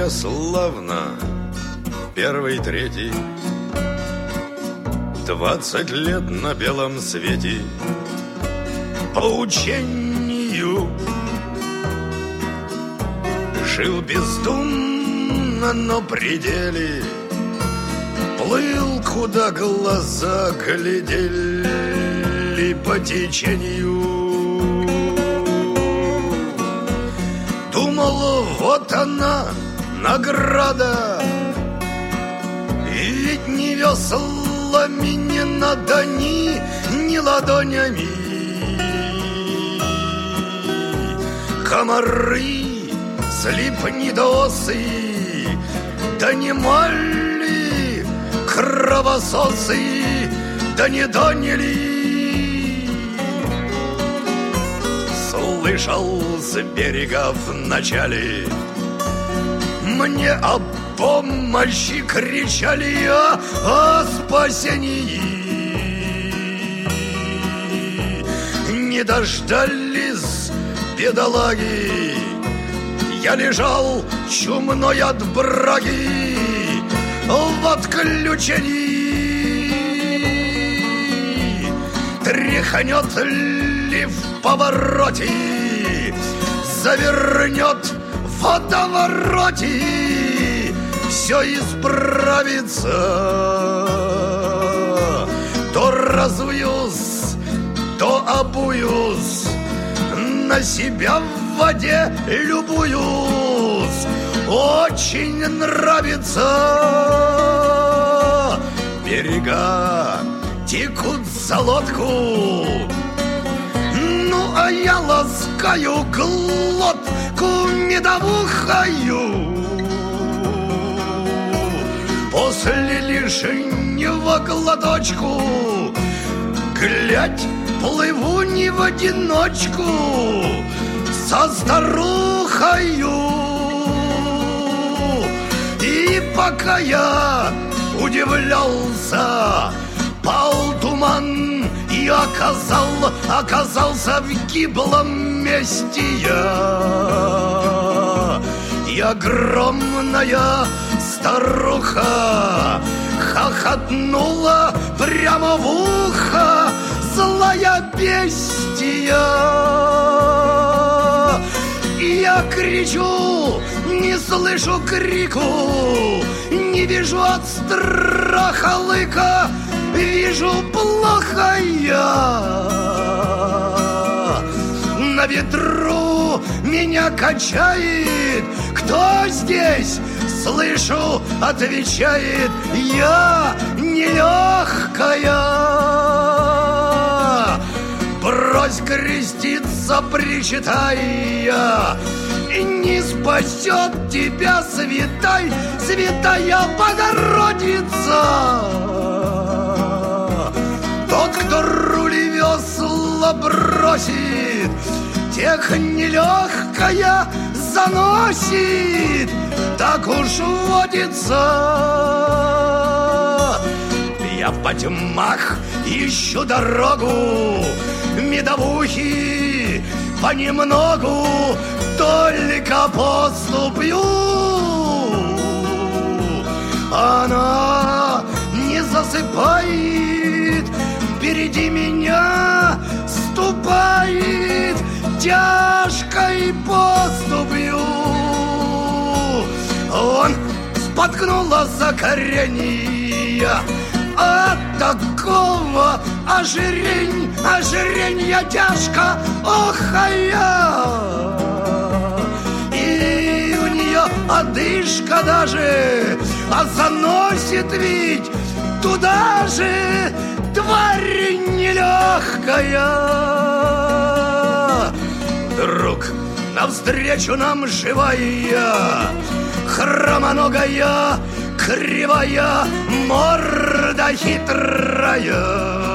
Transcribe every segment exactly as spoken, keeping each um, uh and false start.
я славно, первый, третий, двадцать лет на белом свете. По учению жил бездумно, но при деле плыл, куда глаза глядели по течению. Думал, вот она, награда, ведь не веслами, не на дани, не ладонями. Комары, слепнедосы, да не мали, кровососы, да не доняли. Слышал с берега вначале, мне о помощи кричали, о, о спасении. Не дождались бедолаги, я лежал чумной от браги в отключении. Тряхнет ли в повороте, завернет в водовороте, все исправится. То разуюсь, то обуюсь, на себя в воде любуюсь, очень нравится. Берега текут за лодку, ну а я ласкаю глотку медовухою. После лишнего глоточку, глядь, плыву не в одиночку, со старухою. И пока я удивлялся, пал туман и оказал, оказался в гиблом месте я. И огромная старуха хохотнула прямо в ухо, злая бестия. И я кричу, не слышу крику, не вижу от страха лыка, вижу плохо я. На ветру меня качает, кто здесь? Слышу, отвечает, я нелегкая. Брось креститься, причитая, не спасет тебя святай, святая Богородица. Тот, кто руль и весла бросит, тех нелегкая заносит, так уж водится. Я по тьмах ищу дорогу, медовухи понемногу только поступлю. Она не засыпает, впереди меня ступает тяжкой поступью. Он споткнула за коренья от такого ожирень, ожиренья тяжко охая. И у нее одышка даже, а заносит ведь туда же тварь нелегкая. Вдруг навстречу нам живая, хромоногая, кривая, морда хитрая.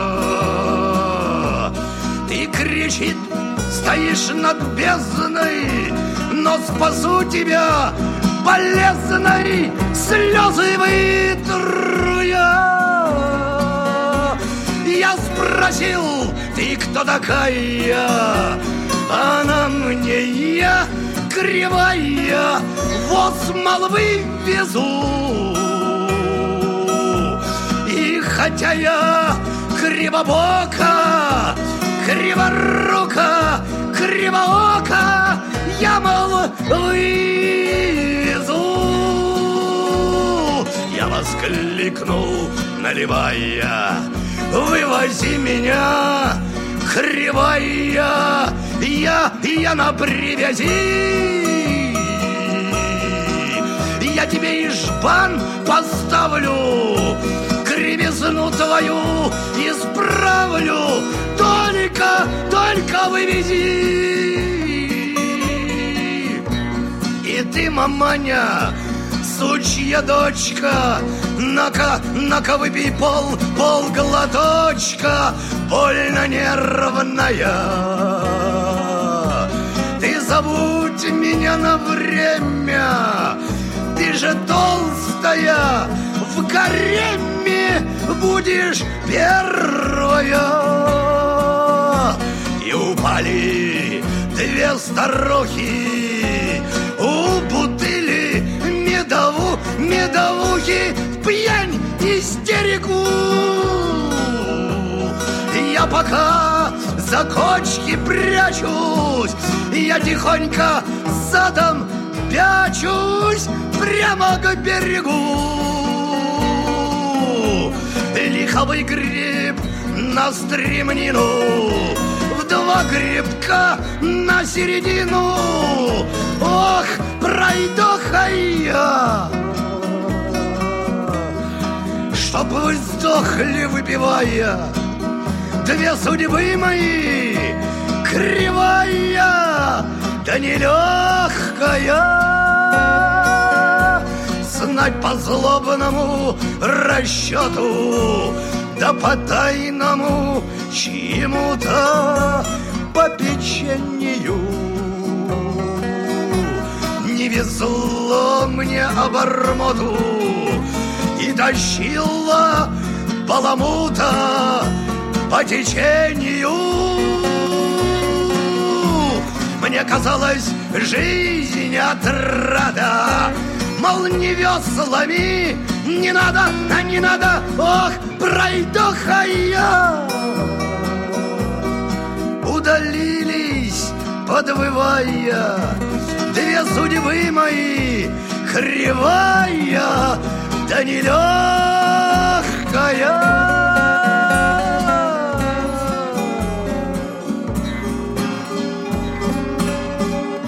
Ты, кричит, стоишь над бездной, но спасу тебя болезной, слезы вытру я. Я спросил, ты кто такая? Она мне, я кривая, воз молвы везу. И хотя я кривобока, криворука, кривоока, я молвы. Я воскликнул, наливая: вывози меня, кривая, я, я на привязи. Я тебе и жбан поставлю, кривизну твою исправлю, только, только вывези. И ты, маманя, сучья дочка, на-ка, на-ка выпей пол, пол глоточка, больно нервная. Ты забудь меня на время, ты же толстая, в гареме будешь первая. И упали две старухи у бутыли медову, медовухи в пьянь истерику. Я пока за кочки прячусь, я тихонько задом пячусь прямо к берегу. Лиховый гриб на стремнину, в два грибка на середину. Ох, пройдоха я, чтоб вы сдохли, выпивая. Две судьбы мои, кривая да нелегкая. Знать по злобному расчету, да по тайному чему-то попечению. Не везло мне обормоту, и тащила баламута по течению. Мне казалось, жизнь отрада, мол, не веслами, не надо, а не надо, ох, пройдоха я. Удалились, подвывая, две судьбы мои, кривая да нелегкая.